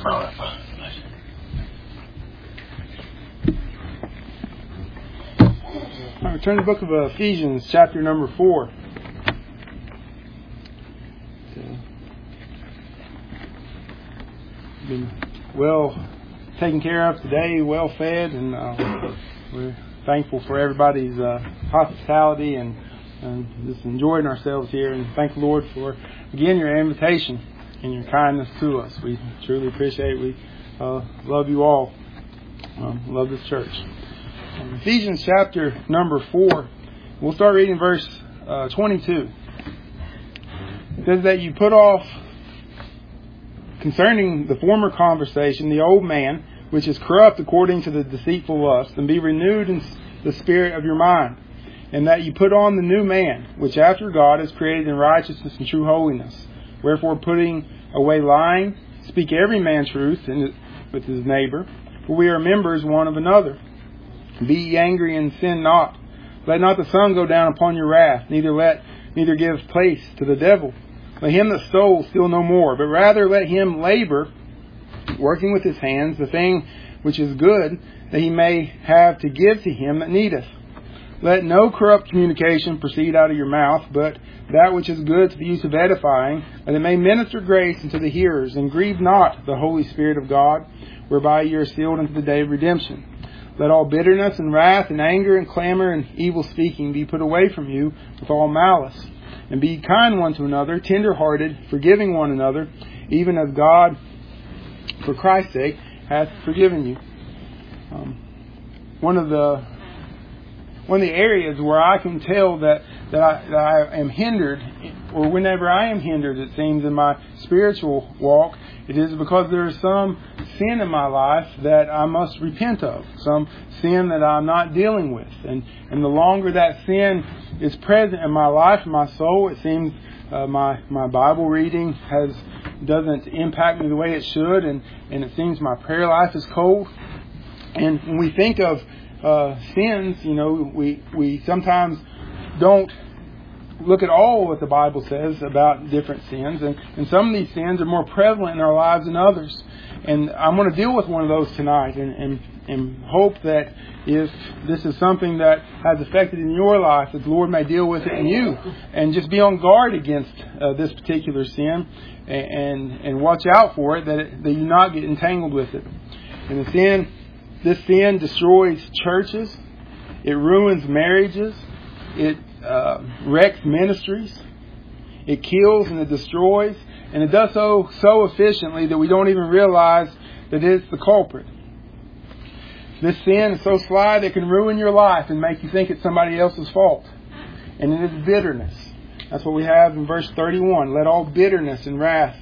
All right, turn to the book of Ephesians, chapter number 4. Been well taken care of today, well fed, and we're thankful for everybody's hospitality and just enjoying ourselves here. And thank the Lord for, again, your invitation and your kindness to us. We truly appreciate it. We love you all. Love this church. Ephesians chapter number 4. We'll start reading verse 22. It says that you put off concerning the former conversation the old man, which is corrupt according to the deceitful lust, and be renewed in the spirit of your mind, and that you put on the new man, which after God is created in righteousness and true holiness. Wherefore, putting away lying, speak every man truth with his neighbor, for we are members one of another. Be ye angry and sin not. Let not the sun go down upon your wrath, neither give place to the devil. Let him that stole steal no more, but rather let him labor, working with his hands, the thing which is good, that he may have to give to him that needeth. Let no corrupt communication proceed out of your mouth, but that which is good to the use of edifying, that it may minister grace unto the hearers. And grieve not the Holy Spirit of God, whereby ye are sealed unto the day of redemption. Let all bitterness and wrath and anger and clamor and evil speaking be put away from you with all malice. And be kind one to another, tender-hearted, forgiving one another, even as God, for Christ's sake, hath forgiven you. One of the areas where I can tell that I am hindered, or whenever I am hindered, it seems, in my spiritual walk, it is because there is some sin in my life that I must repent of, some sin that I'm not dealing with. And the longer that sin is present in my life, in my soul, it seems my Bible reading doesn't impact me the way it should, and it seems my prayer life is cold. And when we think of sins, we sometimes don't look at all what the Bible says about different sins, and some of these sins are more prevalent in our lives than others. And I'm going to deal with one of those tonight, and hope that if this is something that has affected in your life, that the Lord may deal with it in you, and just be on guard against this particular sin, and watch out for it, that you not get entangled with it. And this sin destroys churches, it ruins marriages, it wrecks ministries, it kills and it destroys, and it does so efficiently that we don't even realize that it's the culprit. This sin is so sly that it can ruin your life and make you think it's somebody else's fault. And it is bitterness. That's what we have in verse 31. Let all bitterness and wrath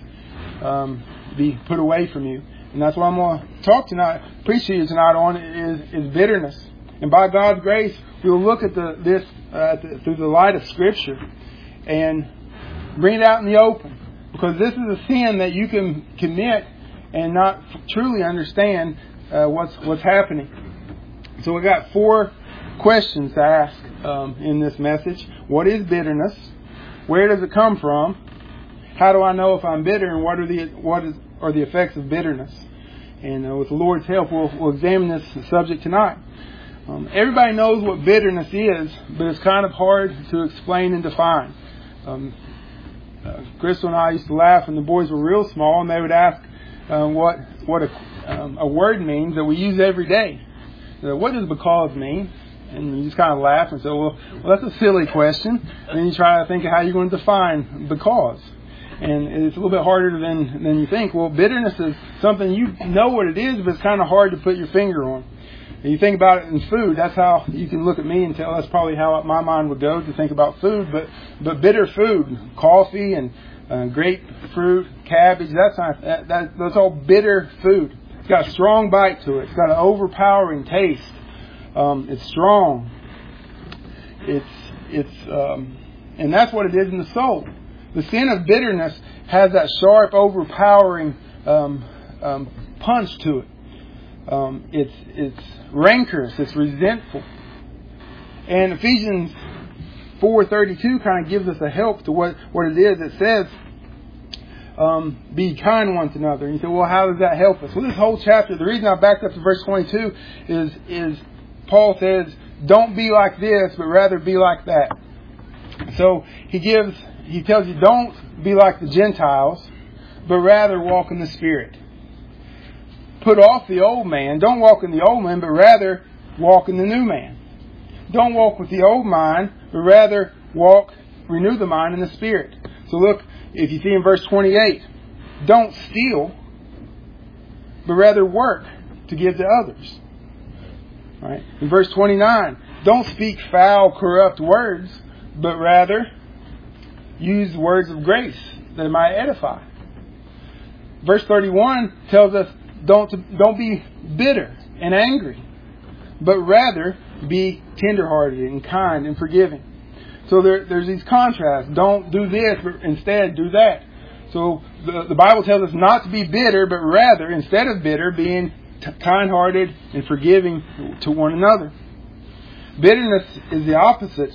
be put away from you. And that's what I'm going to preach to you tonight on, is bitterness. And by God's grace, we will look at this through the light of Scripture and bring it out in the open. Because this is a sin that you can commit and not truly understand what's happening. So we got 4 questions to ask in this message. What is bitterness? Where does it come from? How do I know if I'm bitter? And what are the effects of bitterness? And with the Lord's help, we'll examine this subject tonight. Everybody knows what bitterness is, but it's kind of hard to explain and define. Crystal and I used to laugh when the boys were real small, and they would ask what a word means that we use every day. What does because mean? And you just kind of laugh and say, well, that's a silly question. And then you try to think of how you're going to define because. And it's a little bit harder than you think. Well, bitterness is something you know what it is, but it's kind of hard to put your finger on. And you think about it in food, that's how you can look at me and tell that's probably how my mind would go to think about food. But bitter food, coffee and grapefruit, cabbage, that's all bitter food. It's got a strong bite to it. It's got an overpowering taste. It's strong. And that's what it is in the soul. The sin of bitterness has that sharp, overpowering punch to it. It's rancorous. It's resentful. And Ephesians 4:32 kind of gives us a help to what it is. It says, be kind one to another. And you say, well, how does that help us? Well, this whole chapter, the reason I backed up to verse 22 is Paul says, don't be like this, but rather be like that. So he tells you, don't be like the Gentiles, but rather walk in the Spirit. Put off the old man. Don't walk in the old man, but rather walk in the new man. Don't walk with the old mind, but rather renew the mind in the Spirit. So look, if you see in verse 28, don't steal, but rather work to give to others. Right? In verse 29, don't speak foul, corrupt words, but rather use words of grace that it might edify. Verse 31 tells us don't be bitter and angry, but rather be tenderhearted and kind and forgiving. So there's these contrasts. Don't do this, but instead do that. So the Bible tells us not to be bitter, but rather, instead of bitter, being kind-hearted and forgiving to one another. Bitterness is the opposite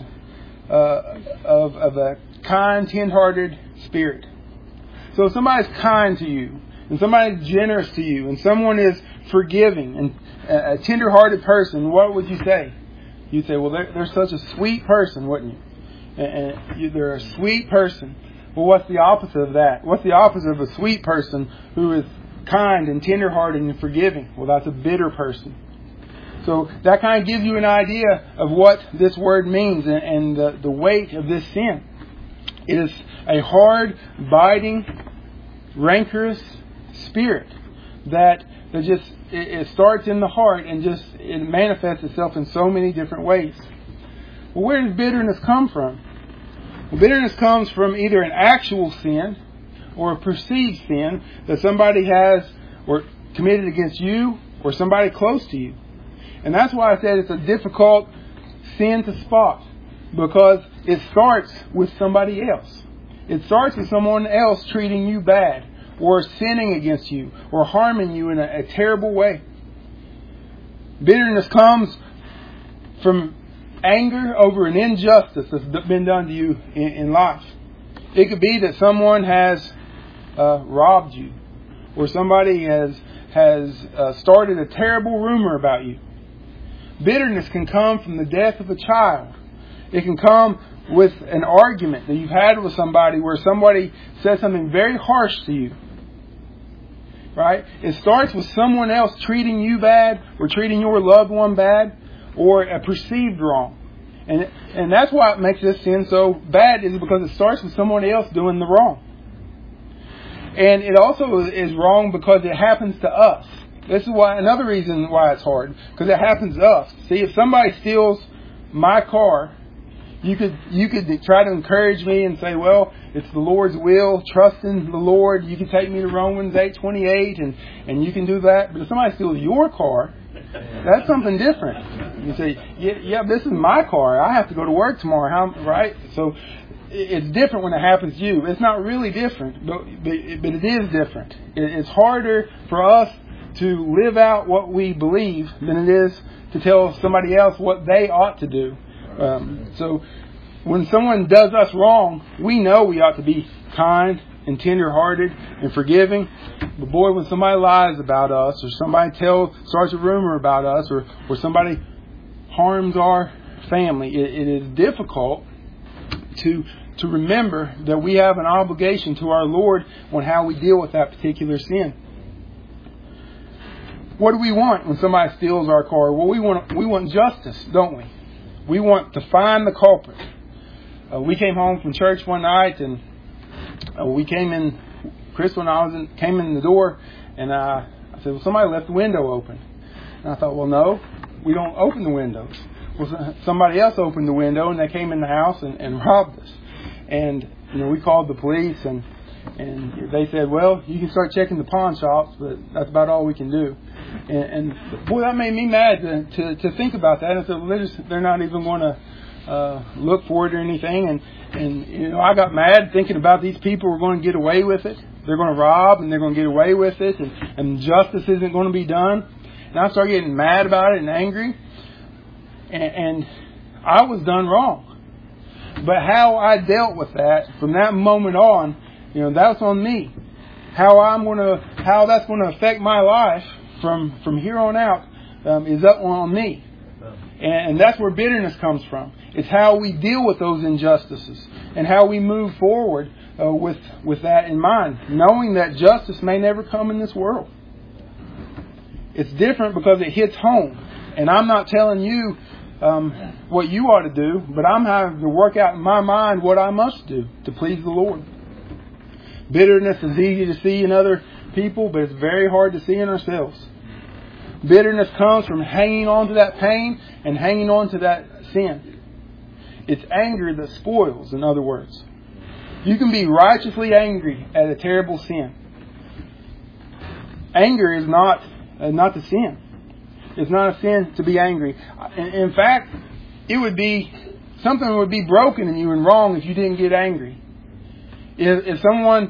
of a kind, tender-hearted spirit. So if somebody's kind to you, and somebody's generous to you, and someone is forgiving, and a tender-hearted person, what would you say? You'd say, well, they're such a sweet person, wouldn't you? And they're a sweet person. Well, what's the opposite of that? What's the opposite of a sweet person who is kind and tender-hearted and forgiving? Well, that's a bitter person. So that kind of gives you an idea of what this word means and the weight of this sin. It is a hard, biting, rancorous spirit that just it starts in the heart and just it manifests itself in so many different ways. Well, where does bitterness come from? Well, bitterness comes from either an actual sin or a perceived sin that somebody has or committed against you or somebody close to you. And that's why I said it's a difficult sin to spot, because it starts with somebody else. It starts with someone else treating you bad or sinning against you or harming you in a terrible way. Bitterness comes from anger over an injustice that's been done to you in life. It could be that someone has robbed you, or somebody has started a terrible rumor about you. Bitterness can come from the death of a child. It can come with an argument that you've had with somebody where somebody says something very harsh to you. Right? It starts with someone else treating you bad or treating your loved one bad or a perceived wrong. And that's why it makes this sin so bad, is because it starts with someone else doing the wrong. And it also is wrong because it happens to us. This is why another reason why it's hard, because it happens to us. See, if somebody steals my car, you could try to encourage me and say, well, it's the Lord's will, trust in the Lord. You can take me to Romans 8:28 and you can do that. But if somebody steals your car, that's something different. You say, yeah, this is my car. I have to go to work tomorrow, right? So it's different when it happens to you. It's not really different, but it is different. It's harder for us to live out what we believe than it is to tell somebody else what they ought to do. So when someone does us wrong, we know we ought to be kind and tender-hearted and forgiving. But boy, when somebody lies about us, or somebody starts a rumor about us, or somebody harms our family, it is difficult to remember that we have an obligation to our Lord on how we deal with that particular sin. What do we want when somebody steals our car? Well, we want justice, don't we? We want to find the culprit. We came home from church one night, and we came in. Chris, when came in the door, and I said, "Well, somebody left the window open." And I thought, "Well, no, we don't open the windows." Well, somebody else opened the window, and they came in the house and robbed us. And we called the police, and they said, "Well, you can start checking the pawn shops, but that's about all we can do." And boy, that made me mad to think about that. And I said, well, they're not even going to look for it or anything. And I got mad thinking about these people were going to get away with it. They're going to rob and they're going to get away with it, and justice isn't going to be done. And I started getting mad about it and angry. And I was done wrong. But how I dealt with that from that moment on, that's on me. how that's going to affect my life from here on out is up on me. And that's where bitterness comes from. It's how we deal with those injustices and how we move forward with that in mind, knowing that justice may never come in this world. It's different because it hits home. And I'm not telling you what you ought to do, but I'm having to work out in my mind what I must do to please the Lord. Bitterness is easy to see in other people, but it's very hard to see in ourselves. Bitterness comes from hanging on to that pain and hanging on to that sin. It's anger that spoils, in other words. You can be righteously angry at a terrible sin. Anger is not the sin. It's not a sin to be angry. In fact, it would be something would be broken in you and wrong if you didn't get angry. If someone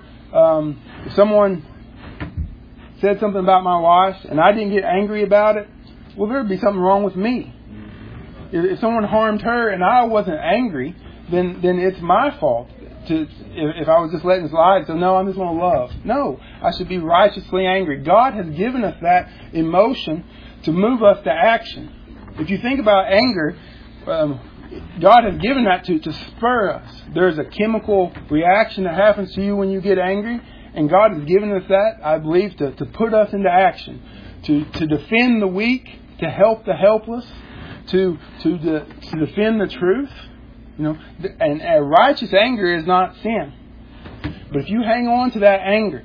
said something about my wife and I didn't get angry about it, well, there'd be something wrong with me. If someone harmed her and I wasn't angry, then it's my fault. If I was just letting it slide, so no, I'm just going to love. No, I should be righteously angry. God has given us that emotion to move us to action. If you think about anger, God has given that to spur us. There's a chemical reaction that happens to you when you get angry, and God has given us that, I believe, to put us into action, to defend the weak, to help the helpless, to defend the truth. And righteous anger is not sin. But if you hang on to that anger,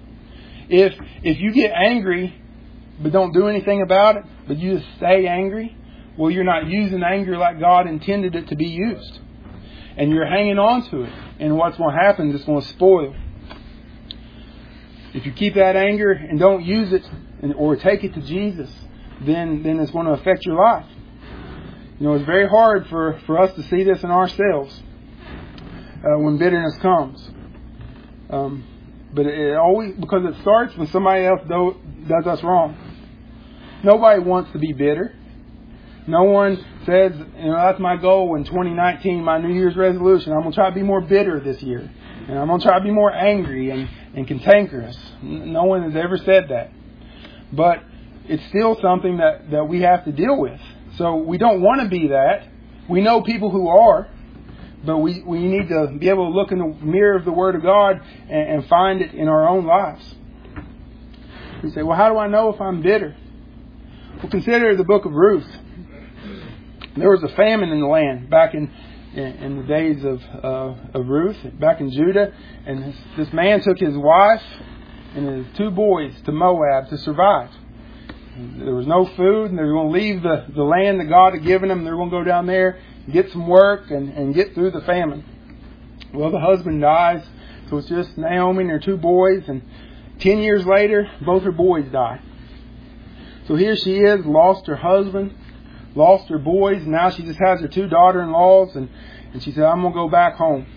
if you get angry but don't do anything about it, but you just stay angry, well, you're not using anger like God intended it to be used. And you're hanging on to it. And what's going to happen is it's going to spoil. If you keep that anger and don't use it or take it to Jesus, then it's going to affect your life. It's very hard for us to see this in ourselves when bitterness comes. But it always, because it starts when somebody else does us wrong. Nobody wants to be bitter. No one says, that's my goal in 2019, my New Year's resolution. I'm going to try to be more bitter this year. And I'm going to try to be more angry and cantankerous. No one has ever said that. But it's still something that we have to deal with. So we don't want to be that. We know people who are. But we need to be able to look in the mirror of the Word of God and find it in our own lives. You say, well, how do I know if I'm bitter? Well, consider the book of Ruth. There was a famine in the land back in the days of Ruth, back in Judah. And this man took his wife and his two boys to Moab to survive. There was no food, and they were going to leave the land that God had given them. They were going to go down there, get some work, and get through the famine. Well, the husband dies, so it's just Naomi and her two boys, and 10 years later, both her boys die. So here she is, lost her husband, lost her boys, and now she just has her two daughter-in-laws, and she said, I'm going to go back home.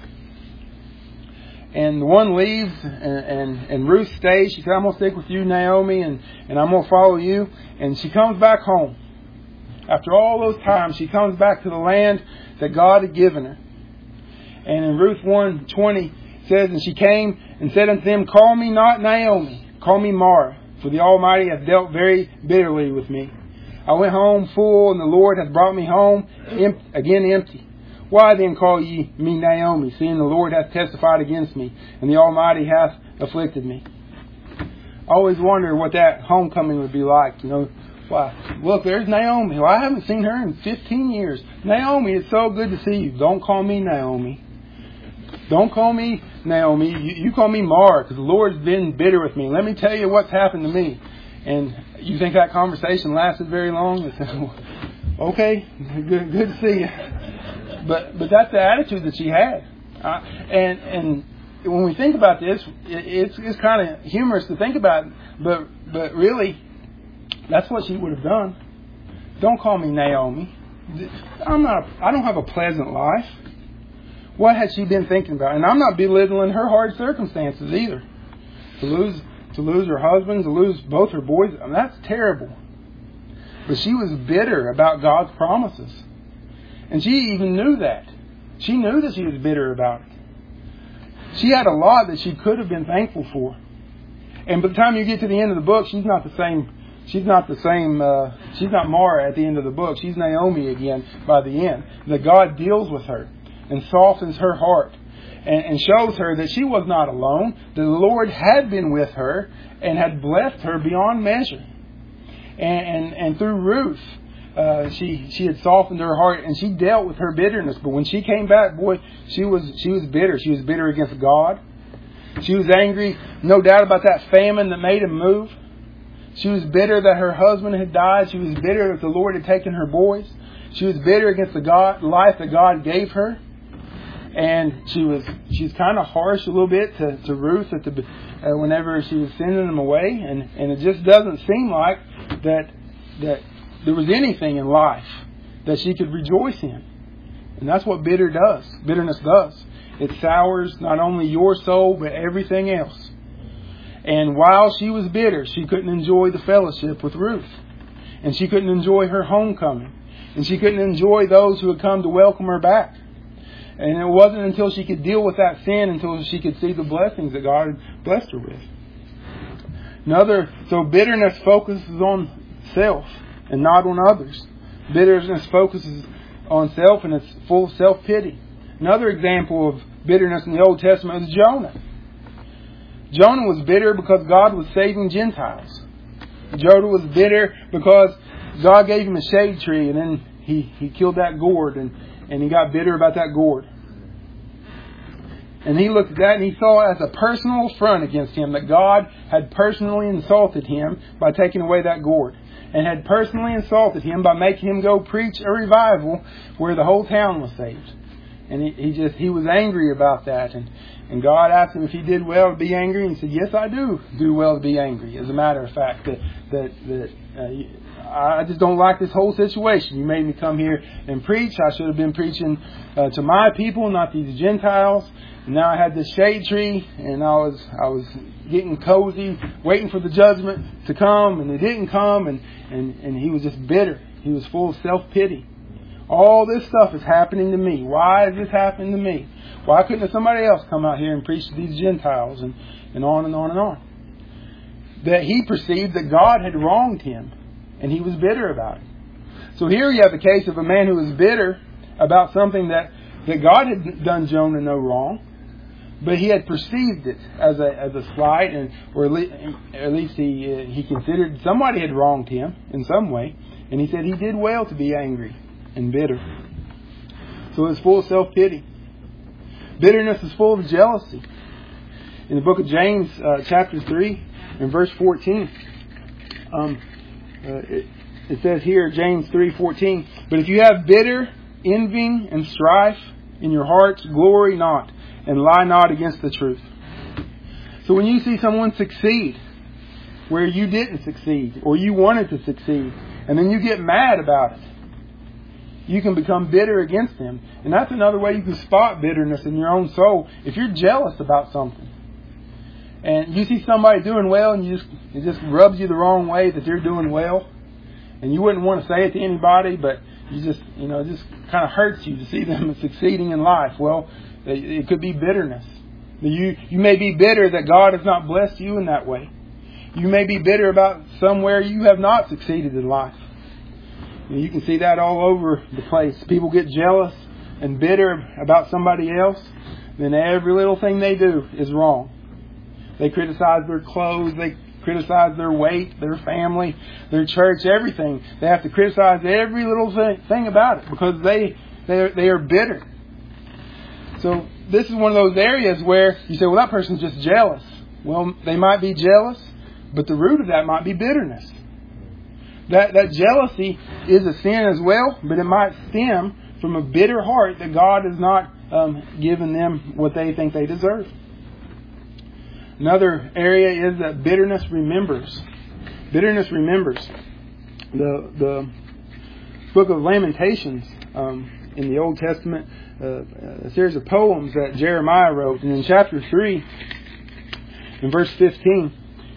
And the one leaves, and Ruth stays. She said, I'm going to stick with you, Naomi, and I'm going to follow you. And she comes back home. After all those times, she comes back to the land that God had given her. And in Ruth 1:20 it says, and she came and said unto them, call me not Naomi, call me Mara, for the Almighty hath dealt very bitterly with me. I went home full, and the Lord hath brought me home again empty. Why then call ye me Naomi, seeing the Lord hath testified against me, and the Almighty hath afflicted me? I always wonder what that homecoming would be like. Why? Look, there's Naomi. Well, I haven't seen her in 15 years. Naomi, it's so good to see you. Don't call me Naomi. Don't call me Naomi. You call me Mara, because the Lord's been bitter with me. Let me tell you what's happened to me. And you think that conversation lasted very long? Okay, good to see you. But that's the attitude that she had. And when we think about this, it's kind of humorous to think about it. But really, that's what she would have done. Don't call me Naomi. I don't have a pleasant life. What had she been thinking about? And I'm not belittling her hard circumstances either. To lose her husband, to lose both her boys, that's terrible. But she was bitter about God's promises. And she even knew that. She knew that she was bitter about it. She had a lot that she could have been thankful for. And by the time you get to the end of the book, she's not the same. She's not Mara at the end of the book. She's Naomi again by the end. That God deals with her and softens her heart and shows her that she was not alone. That the Lord had been with her and had blessed her beyond measure. And through Ruth, she had softened her heart and she dealt with her bitterness. But when she came back, boy, she was bitter. She was bitter against God. She was angry, no doubt, about that famine that made him move. She was bitter that her husband had died. She was bitter that the Lord had taken her boys. She was bitter against the life that God gave her. And she's kind of harsh a little bit to Ruth whenever she was sending them away. And it just doesn't seem like that there was anything in life that she could rejoice in. And that's what bitterness does. It sours not only your soul, but everything else. And while she was bitter, she couldn't enjoy the fellowship with Ruth. And she couldn't enjoy her homecoming. And she couldn't enjoy those who had come to welcome her back. And it wasn't until she could deal with that sin, until she could see the blessings that God had blessed her with. So bitterness focuses on self and not on others. Bitterness focuses on self and it's full of self-pity. Another example of bitterness in the Old Testament is Jonah. Jonah was bitter because God was saving Gentiles. Jonah was bitter because God gave him a shade tree and then he killed that gourd and he got bitter about that gourd. And he looked at that and he saw it as a personal affront against him, that God had personally insulted him by taking away that gourd. And had personally insulted him by making him go preach a revival where the whole town was saved. And he was angry about that. And God asked him if he did well to be angry. And he said, yes, I do well to be angry. As a matter of fact, I just don't like this whole situation. You made me come here and preach. I should have been preaching to my people, not these Gentiles. And now I had this shade tree, and I was getting cozy, waiting for the judgment to come, and it didn't come. And he was just bitter. He was full of self-pity. All this stuff is happening to me. Why is this happening to me? Why couldn't somebody else come out here and preach to these Gentiles? And on and on and on. That he perceived that God had wronged him. And he was bitter about it. So here you have the case of a man who was bitter about something that God had done Jonah no wrong. But he had perceived it as a slight, or at least he considered somebody had wronged him in some way. And he said he did well to be angry and bitter. So it's full of self-pity. Bitterness is full of jealousy. In the book of James, chapter 3, and verse 14, it says here, James 3:14, but if you have bitter envying and strife in your hearts, glory not, and lie not against the truth. So when you see someone succeed where you didn't succeed, or you wanted to succeed, and then you get mad about it, you can become bitter against them. And that's another way you can spot bitterness in your own soul. If you're jealous about something, and you see somebody doing well, and it just rubs you the wrong way that they're doing well, and you wouldn't want to say it to anybody, but it just kind of hurts you to see them succeeding in life. Well, it could be bitterness. You may be bitter that God has not blessed you in that way. You may be bitter about somewhere you have not succeeded in life. And you can see that all over the place. People get jealous and bitter about somebody else, then every little thing they do is wrong. They criticize their clothes, they criticize their weight, their family, their church, everything. They have to criticize every little thing about it because they are bitter. So this is one of those areas where you say, well, that person's just jealous. Well, they might be jealous, but the root of that might be bitterness. That jealousy is a sin as well, but it might stem from a bitter heart that God has not given them what they think they deserve. Another area is that bitterness remembers. Bitterness remembers. The book of Lamentations in the Old Testament, a series of poems that Jeremiah wrote. And in chapter 3, in verse 15,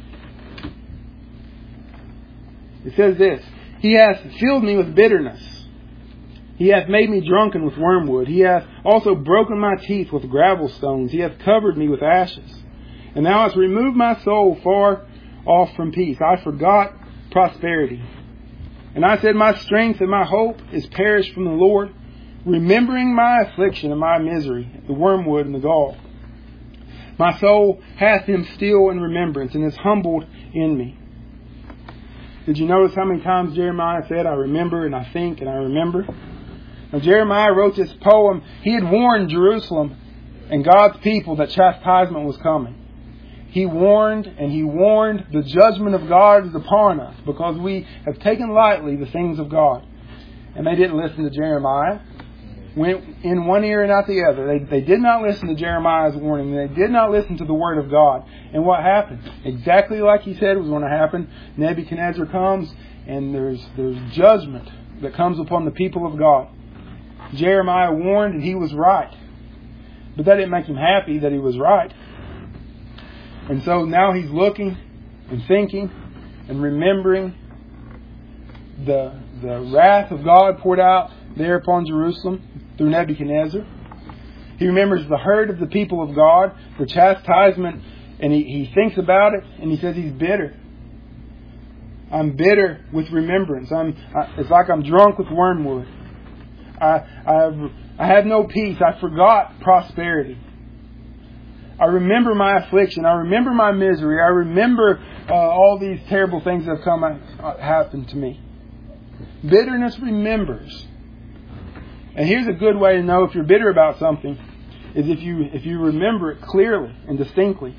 it says this, He hath filled me with bitterness. He hath made me drunken with wormwood. He hath also broken my teeth with gravel stones. He hath covered me with ashes. And thou hast removed my soul far off from peace. I forgot prosperity. And I said, my strength and my hope is perished from the Lord, remembering my affliction and my misery, the wormwood and the gall. My soul hath him still in remembrance and is humbled in me. Did you notice how many times Jeremiah said, I remember and I think and I remember? Now, Jeremiah wrote this poem. He had warned Jerusalem and God's people that chastisement was coming. He warned, and he warned the judgment of God is upon us because we have taken lightly the things of God. And they didn't listen to Jeremiah. Went in one ear and out the other. They did not listen to Jeremiah's warning. They did not listen to the Word of God. And what happened? Exactly like he said was going to happen. Nebuchadnezzar comes, and there's judgment that comes upon the people of God. Jeremiah warned, and he was right. But that didn't make him happy that he was right. And so now he's looking and thinking and remembering the wrath of God poured out there upon Jerusalem through Nebuchadnezzar. He remembers the hurt of the people of God, the chastisement, and he thinks about it, and he says he's bitter. I'm bitter with remembrance. It's like I'm drunk with wormwood. I have no peace. I forgot prosperity. I remember my affliction. I remember my misery. I remember all these terrible things that have happened to me. Bitterness remembers. And here's a good way to know if you're bitter about something, is if you remember it clearly and distinctly.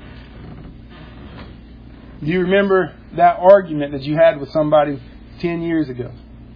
Do you remember that argument that you had with somebody 10 years ago?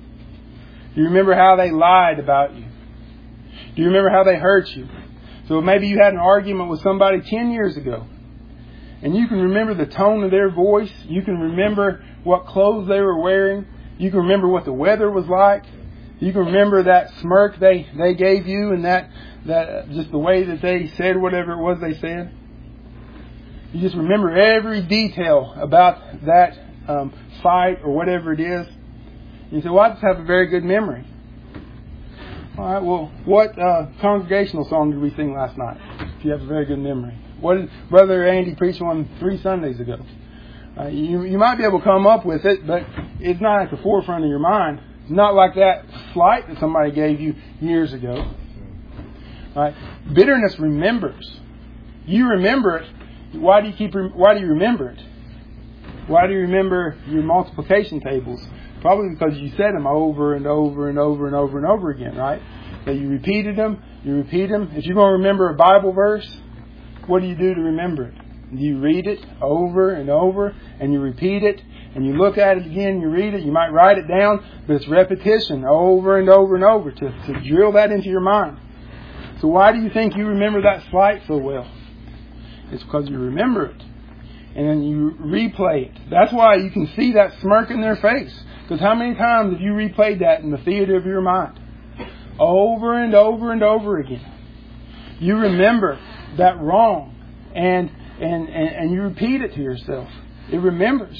Do you remember how they lied about you? Do you remember how they hurt you? So maybe you had an argument with somebody 10 years ago. And you can remember the tone of their voice. You can remember what clothes they were wearing. You can remember what the weather was like. You can remember that smirk they gave you and that just the way that they said whatever it was they said. You just remember every detail about that fight or whatever it is. You say, well, I just have a very good memory. All right, well, what congregational song did we sing last night? If you have a very good memory. What did Brother Andy preach on 3 Sundays ago? You might be able to come up with it, but it's not at the forefront of your mind. It's not like that slight that somebody gave you years ago. All right? Bitterness remembers. You remember it. Why do you remember it? Why do you remember your multiplication tables? Probably because you said them over and over and over and over and over again, right? That you repeated them, you repeat them. If you're going to remember a Bible verse, what do you do to remember it? You read it over and over, and you repeat it, and you look at it again, you read it, you might write it down, but it's repetition over and over and over to drill that into your mind. So why do you think you remember that slight so well? It's because you remember it. And then you replay it. That's why you can see that smirk in their face. Because how many times have you replayed that in the theater of your mind? Over and over and over again. You remember that wrong. And you repeat it to yourself. It remembers.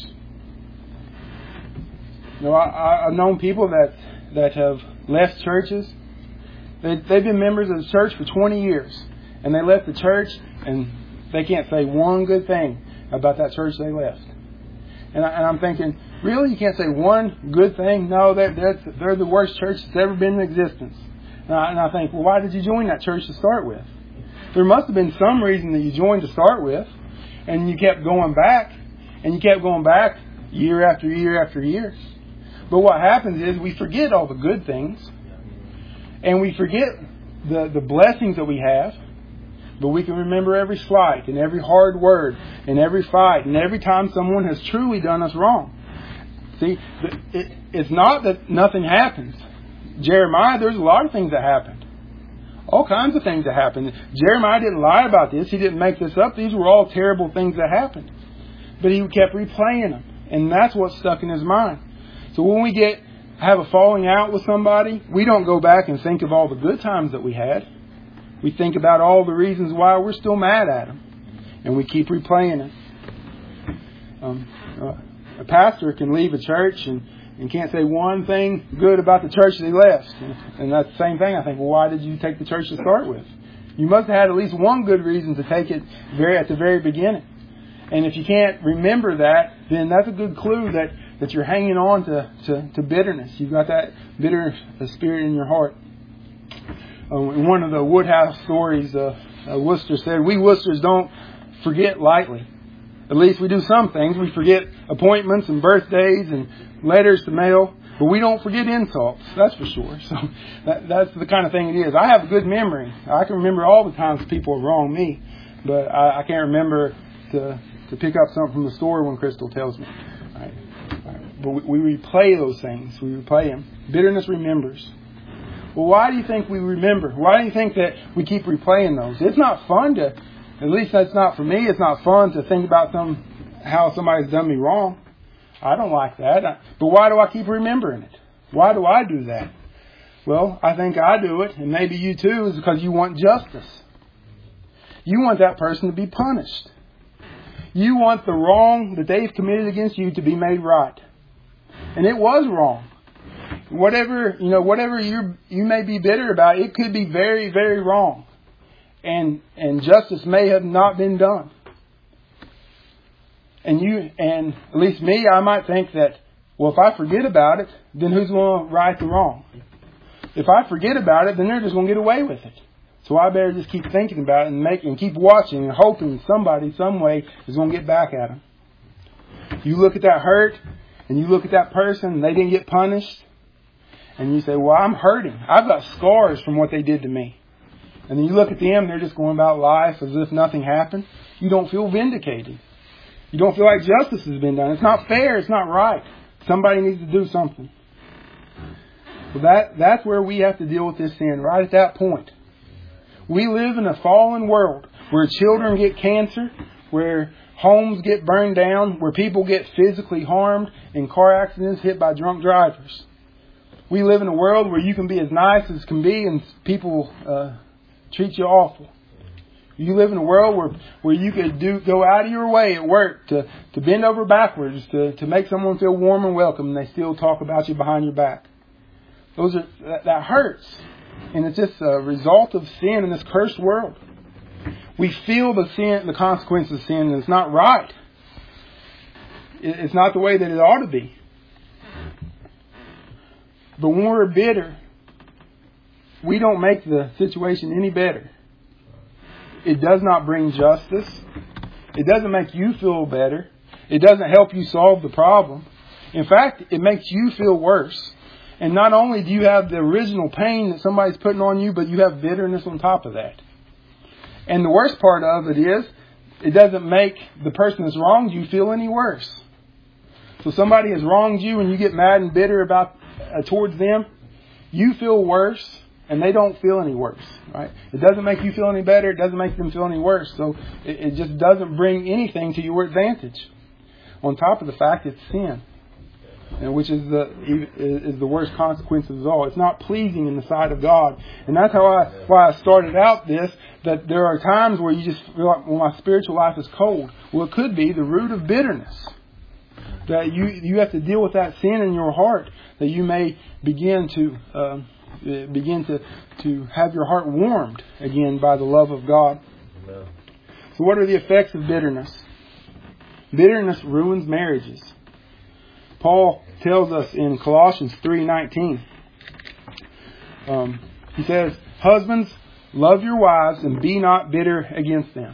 You know, I've known people that have left churches. They've been members of the church for 20 years. And they left the church and they can't say one good thing about that church they left. And I'm thinking, really? You can't say one good thing? No, they're the worst church that's ever been in existence. And I think, well, why did you join that church to start with? There must have been some reason that you joined to start with. And you kept going back. And you kept going back year after year after year. But what happens is we forget all the good things. And we forget the blessings that we have. But we can remember every slight and every hard word and every fight and every time someone has truly done us wrong. See, it's not that nothing happens. Jeremiah, there's a lot of things that happened. All kinds of things that happened. Jeremiah didn't lie about this. He didn't make this up. These were all terrible things that happened. But he kept replaying them. And that's what stuck in his mind. So when we have a falling out with somebody, we don't go back and think of all the good times that we had. We think about all the reasons why we're still mad at them. And we keep replaying it. A pastor can leave a church and can't say one thing good about the church they left. And that's the same thing. I think, well, why did you take the church to start with? You must have had at least one good reason to take it at the very beginning. And if you can't remember that, then that's a good clue that you're hanging on to bitterness. You've got that bitter spirit in your heart. In one of the Woodhouse stories, Worcester said, "We Worcesters don't forget lightly. At least we do some things. We forget appointments and birthdays and letters to mail, but we don't forget insults, that's for sure." So that's the kind of thing it is. I have a good memory. I can remember all the times people have wronged me, but I can't remember to pick up something from the store when Crystal tells me. All right. But we replay those things. We replay them. Bitterness remembers. Well, why do you think we remember? Why do you think that we keep replaying those? It's not fun to, at least that's not for me, it's not fun to think about how somebody's done me wrong. I don't like that. But why do I keep remembering it? Why do I do that? Well, I think I do it, and maybe you too, is because you want justice. You want that person to be punished. You want the wrong that they've committed against you to be made right. And it was wrong. Whatever you may be bitter about, it could be very, very wrong. And justice may have not been done. And at least me, I might think that, well, if I forget about it, then who's going to right the wrong? If I forget about it, then they're just going to get away with it. So I better just keep thinking about it and keep watching and hoping somebody, some way, is going to get back at them. You look at that hurt, and you look at that person, and they didn't get punished, and you say, well, I'm hurting. I've got scars from what they did to me. And then you look at them, they're just going about life as if nothing happened. You don't feel vindicated. You don't feel like justice has been done. It's not fair. It's not right. Somebody needs to do something. So that's where we have to deal with this sin, right at that point. We live in a fallen world where children get cancer, where homes get burned down, where people get physically harmed in car accidents hit by drunk drivers. We live in a world where you can be as nice as can be and people treat you awful. You live in a world where you could go out of your way at work to bend over backwards to make someone feel warm and welcome, and they still talk about you behind your back. That hurts. And it's just a result of sin in this cursed world. We feel the consequences of sin, and it's not right. It's not the way that it ought to be. But when we're bitter, we don't make the situation any better. It does not bring justice. It doesn't make you feel better. It doesn't help you solve the problem. In fact, it makes you feel worse. And not only do you have the original pain that somebody's putting on you, but you have bitterness on top of that. And the worst part of it is, it doesn't make the person that's wronged you feel any worse. So somebody has wronged you and you get mad and bitter towards them, you feel worse and they don't feel any worse. Right? It doesn't make you feel any better. It doesn't make them feel any worse. So it just doesn't bring anything to your advantage. On top of the fact it's sin. And which is the worst consequences of all. It's not pleasing in the sight of God. And that's why I started out this, that there are times where you just feel like, well, my spiritual life is cold. Well, it could be the root of bitterness. That you have to deal with that sin in your heart, that you may begin to have your heart warmed again by the love of God. Amen. So what are the effects of bitterness? Bitterness ruins marriages. Paul tells us in Colossians 3:19. He says, "Husbands, love your wives and be not bitter against them."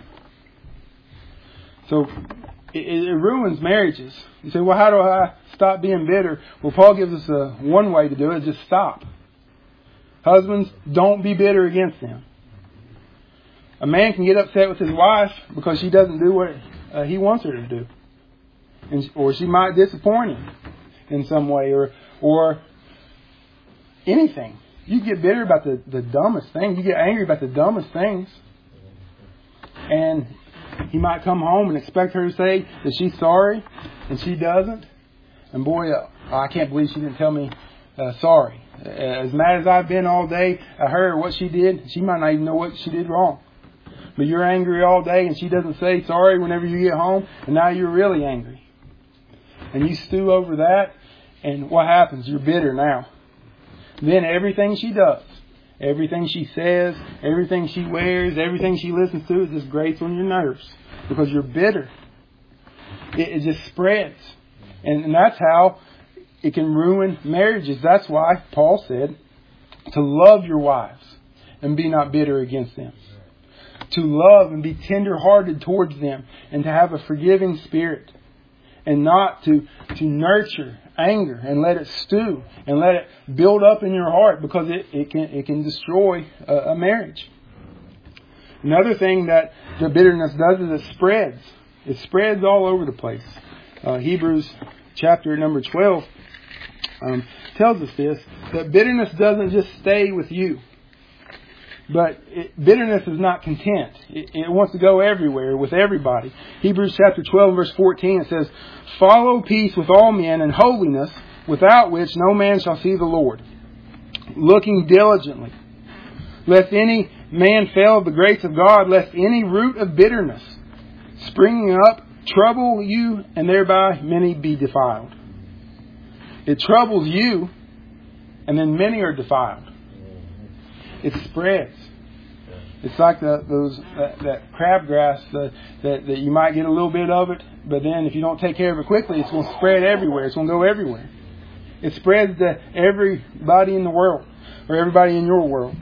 So it ruins marriages. You say, well, how do I stop being bitter? Well, Paul gives us one way to do it. Just stop. Husbands, don't be bitter against them. A man can get upset with his wife because she doesn't do what he wants her to do. Or she might disappoint him in some way, or anything. You get bitter about the dumbest thing. You get angry about the dumbest things. And he might come home and expect her to say that she's sorry, and she doesn't. And boy, I can't believe she didn't tell me sorry. As mad as I've been all day at her, what she did, she might not even know what she did wrong. But you're angry all day, and she doesn't say sorry whenever you get home, and now you're really angry. And you stew over that, and what happens? You're bitter now. Then everything she does, everything she says, everything she wears, everything she listens to, it just grates on your nerves because you're bitter. it just spreads. And that's how it can ruin marriages. That's why Paul said to love your wives and be not bitter against them. To love and be tender-hearted towards them and to have a forgiving spirit. And not to nurture anger and let it stew and let it build up in your heart, because it can destroy a marriage. Another thing that the bitterness does is it spreads. It spreads all over the place. Hebrews chapter number 12 tells us this, that bitterness doesn't just stay with you. But bitterness is not content. It wants to go everywhere with everybody. Hebrews chapter 12 verse 14, it says, "Follow peace with all men and holiness, without which no man shall see the Lord. Looking diligently, lest any man fail of the grace of God, lest any root of bitterness springing up trouble you, and thereby many be defiled." It troubles you, and then many are defiled. It spreads. It's like that crabgrass that you might get a little bit of it, but then if you don't take care of it quickly, it's going to spread everywhere. It's going to go everywhere. It spreads to everybody in the world, or everybody in your world.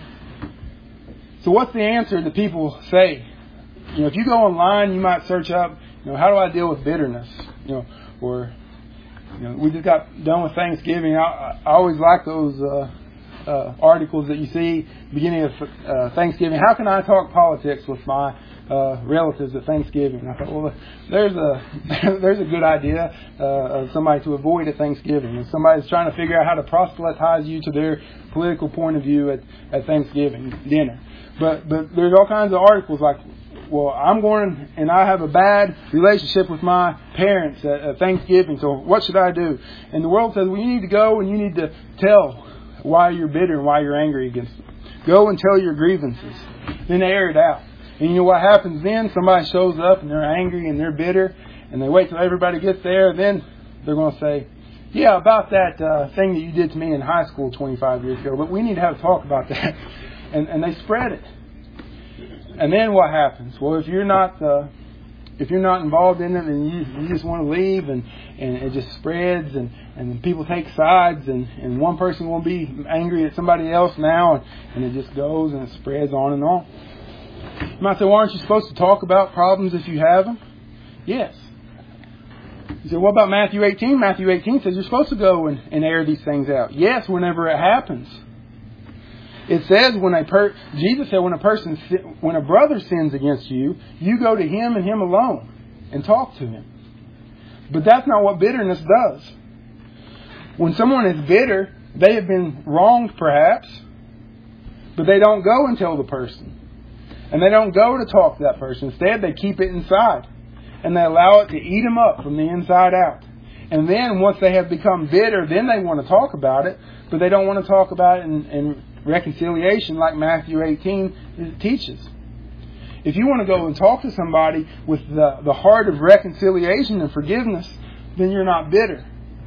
So what's the answer that people say? If you go online, you might search up, how do I deal with bitterness? Or we just got done with Thanksgiving. I always like those articles that you see beginning of Thanksgiving. How can I talk politics with my relatives at Thanksgiving? And I thought, well, there's a good idea of somebody to avoid at Thanksgiving. If somebody's trying to figure out how to proselytize you to their political point of view at Thanksgiving dinner. But there's all kinds of articles like, well, I'm going and I have a bad relationship with my parents at Thanksgiving, so what should I do? And the world says, well, you need to go and you need to tell why you're bitter and why you're angry against them. Go and tell your grievances. Then air it out. And you know what happens then? Somebody shows up and they're angry and they're bitter, and they wait till everybody gets there. Then they're going to say, yeah, about that thing that you did to me in high school 25 years ago, but we need to have a talk about that. And they spread it. And then what happens? Well, if you're not involved in it, and you just want to leave, and it just spreads, and people take sides, and one person will be angry at somebody else now, and it just goes and it spreads on and on. You might say, well, aren't you supposed to talk about problems if you have them? Yes. You say, what about Matthew 18? Matthew 18 says you're supposed to go and air these things out. Yes, whenever it happens. It says Jesus said when a brother sins against you, you go to him and him alone and talk to him. But that's not what bitterness does. When someone is bitter, they have been wronged perhaps, but they don't go and tell the person. And they don't go to talk to that person. Instead, they keep it inside. And they allow it to eat them up from the inside out. And then once they have become bitter, then they want to talk about it, but they don't want to talk about it in reconciliation like Matthew 18 teaches. If you want to go and talk to somebody with the heart of reconciliation and forgiveness, then you're not bitter.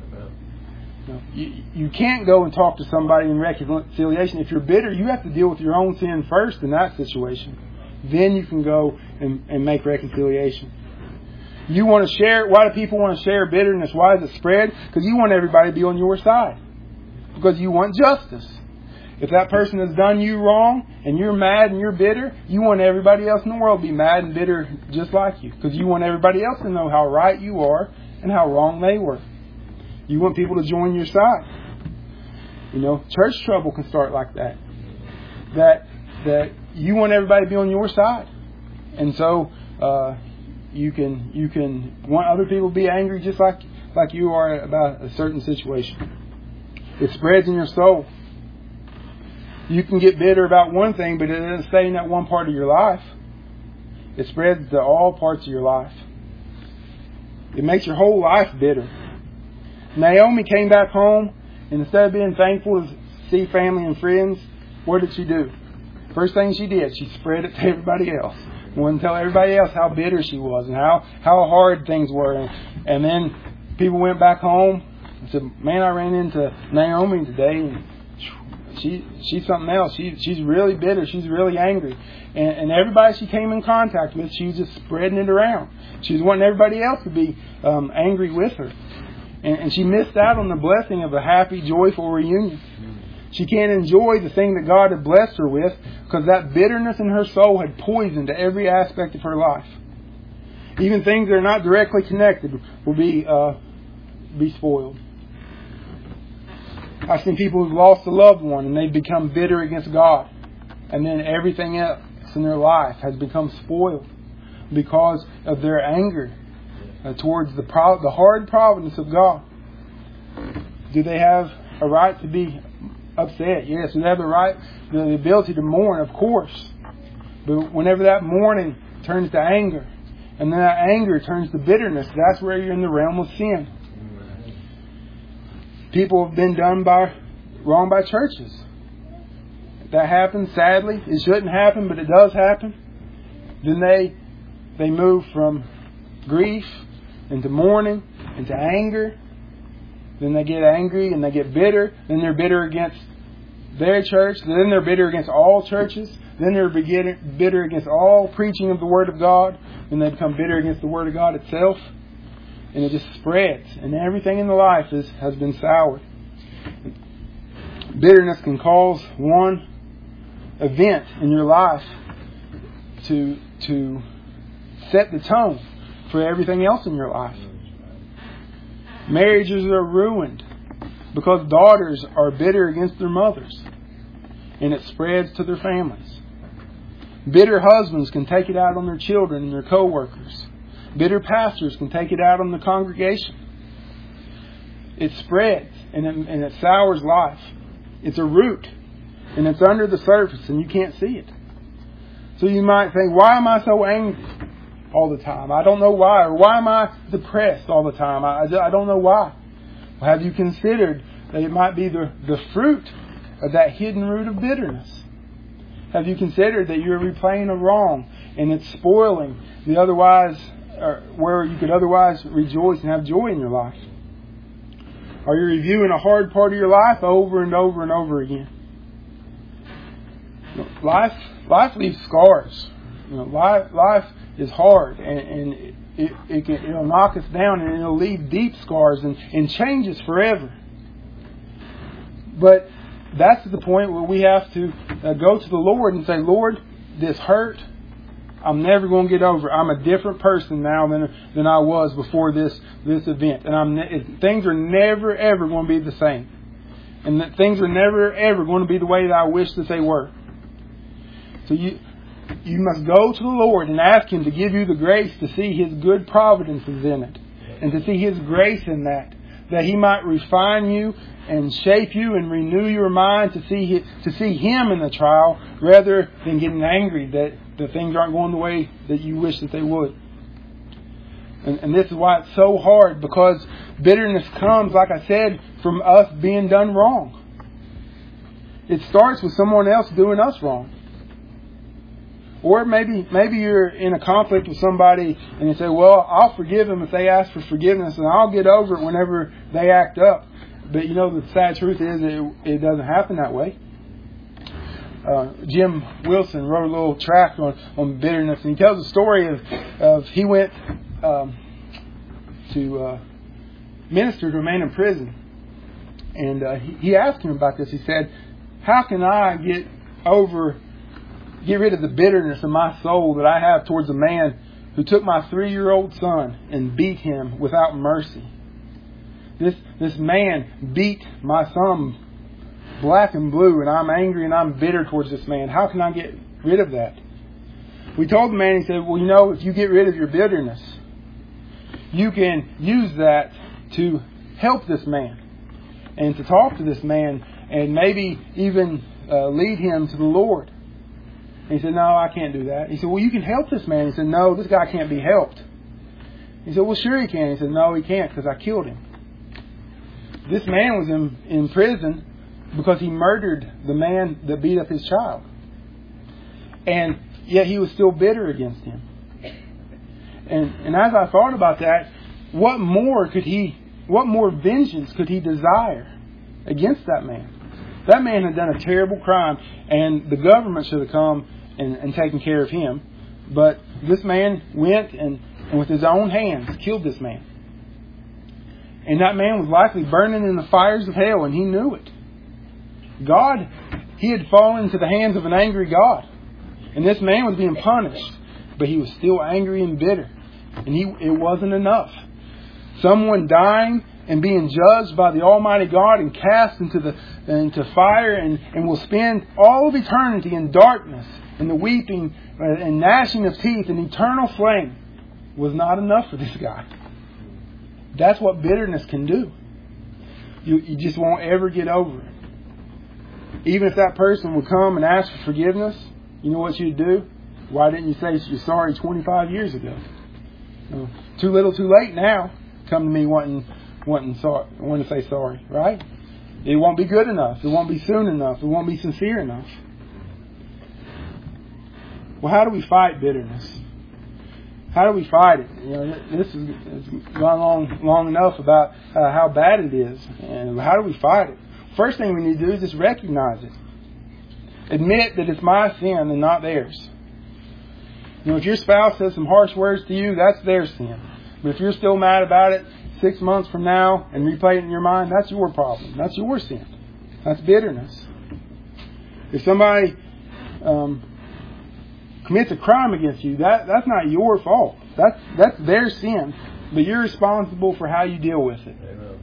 You can't go and talk to somebody in reconciliation. If you're bitter, you have to deal with your own sin first in that situation. Then you can go and make reconciliation. You want to share. Why do people want to share bitterness? Why does it spread? Because you want everybody to be on your side. Because you want justice. If that person has done you wrong and you're mad and you're bitter, you want everybody else in the world to be mad and bitter just like you. Because you want everybody else to know how right you are and how wrong they were. You want people to join your side. Church trouble can start like that. That you want everybody to be on your side. And so you can want other people to be angry just like you are about a certain situation. It spreads in your soul. You can get bitter about one thing, but it doesn't stay in that one part of your life. It spreads to all parts of your life. It makes your whole life bitter. Naomi came back home, and instead of being thankful to see family and friends, what did she do? First thing she did, she spread it to everybody else. Wouldn't tell everybody else how bitter she was and how hard things were. And then people went back home and said, man, I ran into Naomi today, and she's something else. She's really bitter. She's really angry. And everybody she came in contact with, she was just spreading it around. She was wanting everybody else to be angry with her. And she missed out on the blessing of a happy, joyful reunion. She can't enjoy the thing that God had blessed her with because that bitterness in her soul had poisoned every aspect of her life. Even things that are not directly connected will be spoiled. I've seen people who've lost a loved one and they've become bitter against God. And then everything else in their life has become spoiled because of their anger towards the hard providence of God. Do they have a right to be upset? Yes. Do they have the ability to mourn? Of course. But whenever that mourning turns to anger, and then that anger turns to bitterness, that's where you're in the realm of sin. People have been done wrong by churches. That happens, sadly. It shouldn't happen, but it does happen. Then they move from grief into mourning, into anger. Then they get angry and they get bitter. Then they're bitter against their church. Then they're bitter against all churches. Then they're bitter against all preaching of the Word of God. Then they become bitter against the Word of God itself. And it just spreads. And everything in the life has been soured. Bitterness can cause one event in your life to set the tone for everything else in your life. Marriages are ruined because daughters are bitter against their mothers, and it spreads to their families. Bitter husbands can take it out on their children and their co-workers. Bitter pastors can take it out on the congregation. It spreads and it sours life. It's a root, and it's under the surface, and you can't see it. So you might think, why am I so angry all the time? I don't know why. Or why am I depressed all the time? I don't know why. Well, have you considered that it might be the fruit of that hidden root of bitterness? Have you considered that you're replaying a wrong and it's spoiling the otherwise, where you could otherwise rejoice and have joy in your life? Are you reviewing a hard part of your life over and over and over again? Life leaves scars. Life is hard, and it'll knock us down, and it'll leave deep scars and changes forever. But that's the point where we have to go to the Lord and say, Lord, this hurt, I'm never going to get over. I'm a different person now than I was before this event, and things are never ever going to be the same, and that things are never ever going to be the way that I wish that they were. So you must go to the Lord and ask Him to give you the grace to see His good providences in it, and to see His grace in that He might refine you and shape you and renew your mind to see Him in the trial, rather than getting angry that the things aren't going the way that you wish that they would. And this is why it's so hard, because bitterness comes, like I said, from us being done wrong. It starts with someone else doing us wrong. Or maybe you're in a conflict with somebody and you say, well, I'll forgive them if they ask for forgiveness, and I'll get over it whenever they act up. But the sad truth is it doesn't happen that way. Jim Wilson wrote a little tract on bitterness, and he tells a story of he went to minister to a man in prison. And he asked him about this. He said, how can I get rid of the bitterness in my soul that I have towards a man who took my 3-year-old son and beat him without mercy? This man beat my son black and blue, and I'm angry and I'm bitter towards this man. How can I get rid of that? We told the man, he said, well, if you get rid of your bitterness, you can use that to help this man and to talk to this man and maybe even lead him to the Lord. And he said, no, I can't do that. He said, well, you can help this man. He said, no, this guy can't be helped. He said, well, sure he can. He said, no, he can't, because I killed him. This man was in prison because he murdered the man that beat up his child. And yet he was still bitter against him. And as I thought about that, what more vengeance could he desire against that man? That man had done a terrible crime, and the government should have come and taken care of him. But this man went and and with his own hands killed this man. And that man was likely burning in the fires of hell, and he knew it. He had fallen into the hands of an angry God. And this man was being punished, but he was still angry and bitter. And it wasn't enough. Someone dying and being judged by the Almighty God and cast into fire and will spend all of eternity in darkness and the weeping and gnashing of teeth and eternal flame was not enough for this guy. That's what bitterness can do. You just won't ever get over it. Even if that person would come and ask for forgiveness, you know what you'd do? Why didn't you say you're sorry 25 years ago? Too little, too late now. Come to me wanting to say sorry, right? It won't be good enough. It won't be soon enough. It won't be sincere enough. Well, how do we fight bitterness? How do we fight it? This has gone long enough about how bad it is. And how do we fight it? First thing we need to do is just recognize it. Admit that it's my sin and not theirs. If your spouse says some harsh words to you, that's their sin. But if you're still mad about it 6 months from now and replay it in your mind, that's your problem. That's your sin. That's bitterness. If somebody commits a crime against you, that's not your fault. That's their sin. But you're responsible for how you deal with it. Amen.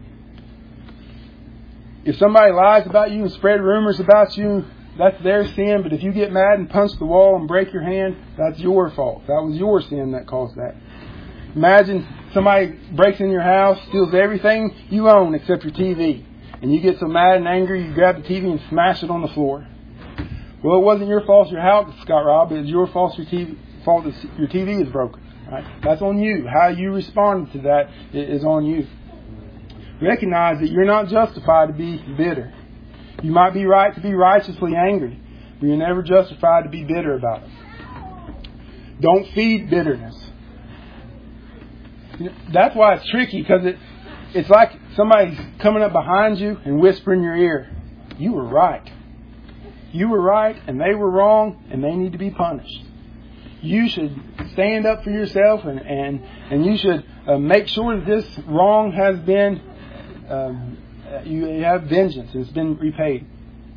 If somebody lies about you and spread rumors about you, that's their sin. But if you get mad and punch the wall and break your hand, that's your fault. That was your sin that caused that. Imagine somebody breaks in your house, steals everything you own except your TV. And you get so mad and angry, you grab the TV and smash it on the floor. Well, it wasn't your fault your house got robbed. It was your fault your TV is broken. Right? That's on you. How you responded to that is on you. Recognize that you're not justified to be bitter. You might be right to be righteously angry, but you're never justified to be bitter about it. Don't feed bitterness. That's why it's tricky, because it's like somebody's coming up behind you and whispering in your ear, "You were right. You were right, and they were wrong, and they need to be punished. You should stand up for yourself, and you should make sure that this wrong has been, you have vengeance, and it's been repaid."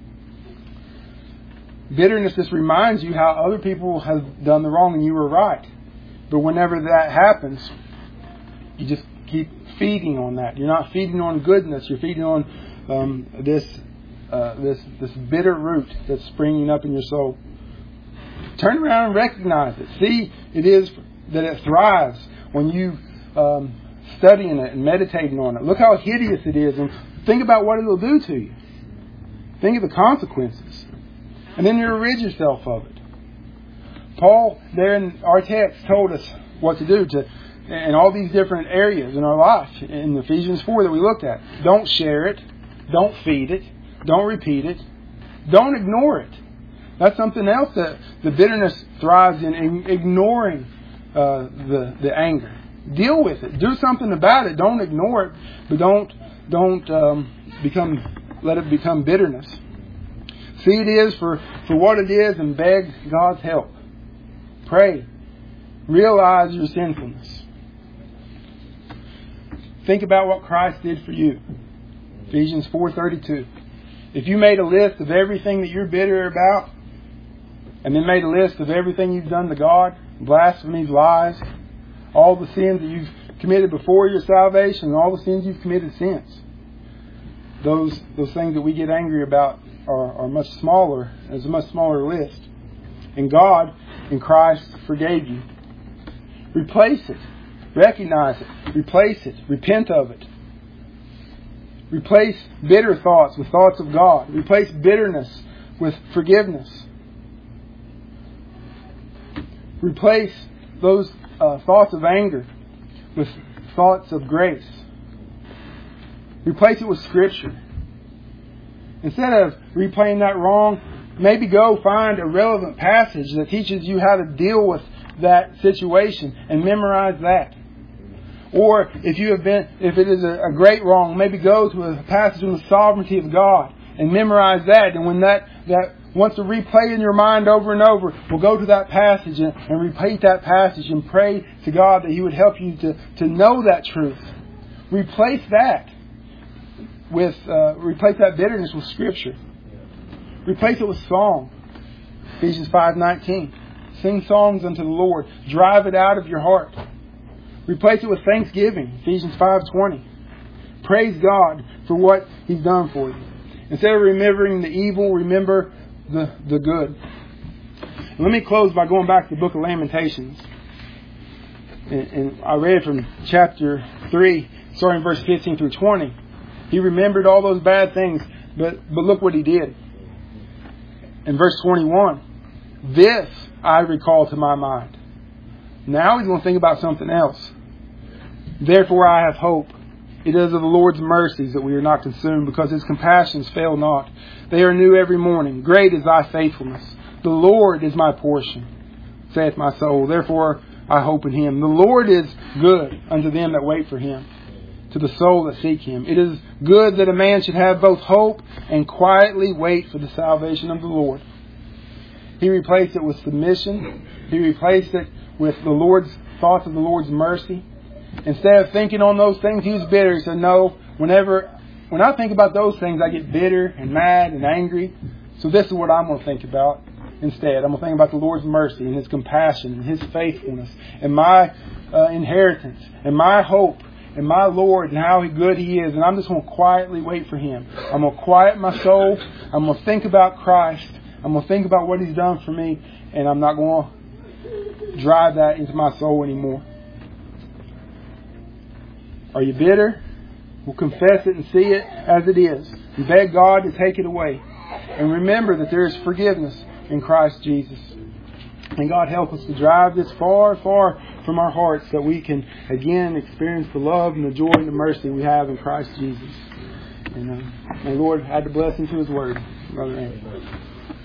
Bitterness just reminds you how other people have done the wrong and you were right. But whenever that happens, you just keep feeding on that. You're not feeding on goodness. You're feeding on this bitter root that's springing up in your soul. Turn around and recognize it. See, it is that it thrives when you studying it and meditating on it. Look how hideous it is, and think about what it'll do to you. Think of the consequences, and then you rid yourself of it. Paul, there in our text, told us what to do in all these different areas in our life. In Ephesians 4 that we looked at. Don't share it. Don't feed it. Don't repeat it. Don't ignore it. That's something else that the bitterness thrives in, ignoring the anger. Deal with it. Do something about it. Don't ignore it, but don't let it become bitterness. See it is for what it is and beg God's help. Pray. Realize your sinfulness. Think about what Christ did for you. Ephesians 4:32. If you made a list of everything that you're bitter about, and then made a list of everything you've done to God, blasphemies, lies, all the sins that you've committed before your salvation, and all the sins you've committed since, those things that we get angry about are much smaller. There's a much smaller list. And God, in Christ, forgave you. Replace it. Recognize it. Replace it. Repent of it. Replace bitter thoughts with thoughts of God. Replace bitterness with forgiveness. Replace those thoughts of anger with thoughts of grace. Replace it with Scripture. Instead of replaying that wrong, maybe go find a relevant passage that teaches you how to deal with that situation and memorize that. Or if it is a great wrong, maybe go to a passage on the sovereignty of God and memorize that. And when that wants to replay in your mind over and over, well, go to that passage and repeat that passage and pray to God that He would help you to know that truth. Replace that bitterness with Scripture. Replace it with song. Ephesians 5:19. Sing songs unto the Lord. Drive it out of your heart. Replace it with thanksgiving. Ephesians 5:20. Praise God for what He's done for you. Instead of remembering the evil, remember the good. Let me close by going back to the book of Lamentations. And I read from chapter 3, starting verse 15 through 20. He remembered all those bad things, but look what he did. In verse 21, this I recall to my mind. Now he's going to think about something else. Therefore I have hope. It is of the Lord's mercies that we are not consumed, because His compassions fail not. They are new every morning. Great is thy faithfulness. The Lord is my portion, saith my soul. Therefore I hope in Him. The Lord is good unto them that wait for Him, to the soul that seek Him. It is good that a man should have both hope and quietly wait for the salvation of the Lord. He replaced it with submission. He replaced it with the Lord's thoughts of the Lord's mercy. Instead of thinking on those things, he was bitter. He said, no, when I think about those things, I get bitter and mad and angry. So this is what I'm going to think about instead. I'm going to think about the Lord's mercy and His compassion and His faithfulness and my inheritance and my hope and my Lord and how good He is. And I'm just going to quietly wait for Him. I'm going to quiet my soul. I'm going to think about Christ. I'm going to think about what He's done for me. And I'm not going to drive that into my soul anymore. Are you bitter? Well, confess it and see it as it is. And beg God to take it away. And remember that there is forgiveness in Christ Jesus. And God help us to drive this far, far from our hearts, that we can again experience the love and the joy and the mercy we have in Christ Jesus. And may the Lord add the blessing to His word. Brother Andrew.